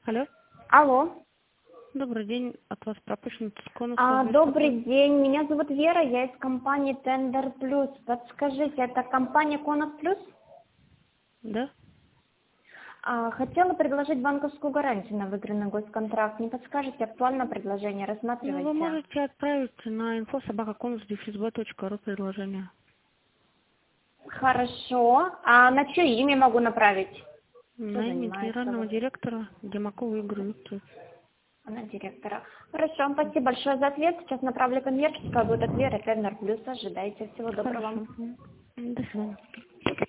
Алло. Алло. Добрый день. От вас пропущен конус. Добрый день. Меня зовут Вера, я из компании Tender Plus. Подскажите, это компания Конус Плюс? Да. Хотела предложить банковскую гарантию на выигранный госконтракт. Не подскажете, актуальное предложение, рассматриваете? Вы можете отправить на info@conus-b.ru предложение. Хорошо. А на чье имя могу направить? На имя генерального директора Демакова Игоря Викторовича. Она директора. Хорошо, спасибо большое за ответ. Сейчас направлю конверт, будет от Веры Tender Plus. Ожидайте. Всего доброго. Хорошо. До свидания.